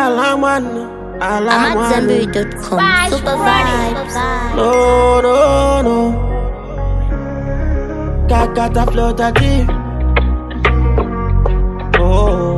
AmadZanbury.com. Super vibes. No. Kakata flotative. Oh.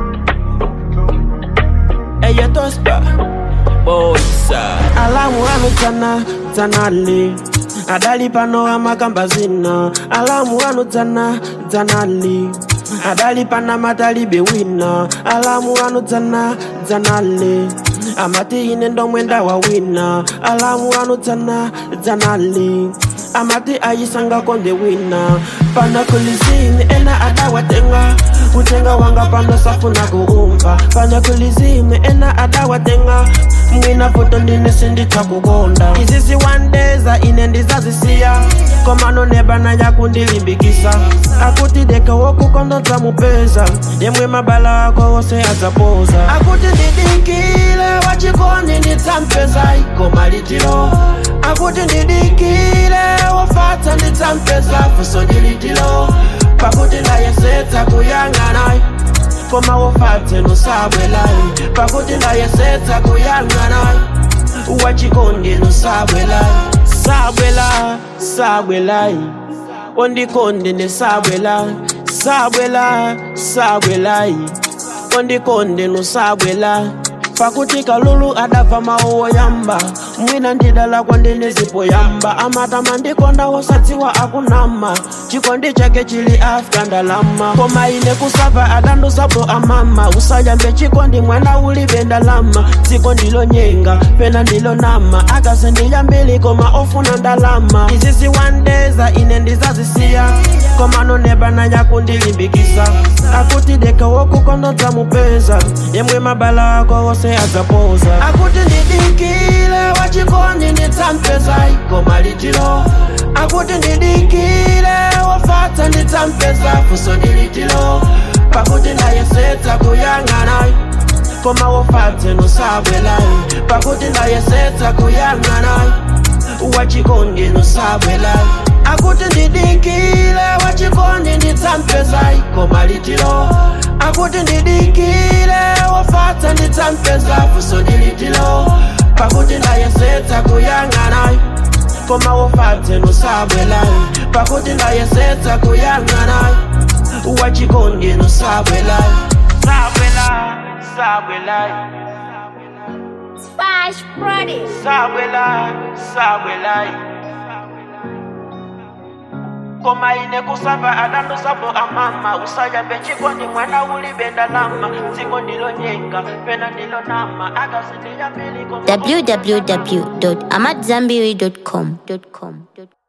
Eye tospa. Boisa. Alamu anu tanali. Adali pano amakamba zina. Alamu anu tanali. Adali pana matali bewina. Alamu anu tanali. Amati inendo mwenda wa wina. Alamu anu tanali. Amati ayisanga konde wina. Pana kulizini ena adawa tenga. Utenga wanga panda safu na kuumpa. Pana kulizini ena adawa tenga. Mwina foto ndine sindi takugonda. Izizi one days inendi zazisia. Komano neba na ya kundilimbikisa. Akuti deka woku kondo tamupeza. Yemwe mabala kwa wose atapoza. Akuti didikile wachikoni nitampeza. Iko malitilo. Akuti didikile wafata nitampeza. Fuso dilitilo. Pakuti na yeseta kuyanganai. Koma wafate no sabwelai. Pakuti na yeseta kuyanganai. Uwachikondi no sabwelai. Sabwelai. Ondi kondi ne sabwelai. Sabwelai. Ondi kondi no sabwelai. Pakuti kalulu adava maowo yamba. Mwina ndidala kwa ndine zipo yamba. Amata mandikonda wasatiwa akunama. Chikondi chake chili afkanda lama. Koma ine kusava adandu sapo amama. Usayambe chikondi mwana ulibenda lama. Siko ndilo nyenga, pena ndilo nama. Akase ndiyambili koma ofuna ndalama. Izizi one days inendi zazisia. Koma no neba na ya kundilimbikisa. Akuti deka woku kondo tamupeza. Yemwe mabala kwa wose atapoza. Akuti ndidikile wachikondi nitampeza. Iko malitilo. Akuti ndidikile wafata nitampeza. Fuso dilitilo. Pakuti na yeseta kuyanganai. Koma wafate no sabwelai. Pakuti na yeseta kuyanganai. Wachikondi no sabwelai. Akuti ndidikile wachikondi nitampeza. Iko malitilo. Akuti ndidikile wafata nitampeza. Fuso dilitilo. Pakuti na yeseta kuyanganai. Koma wafate no sabwelai. Pakuti na yeseta kuyanganai. Wachikondi no sabwelai. Sabwelai. Splash Brody. Sabwelai. Koma ine kusava adandu sapo amama. Usayambe chikondi mwana ulibenda lama. Siko ndilo nyenga, pena ndilo nama. Akase ndiyambili koma www.amadzanbury.com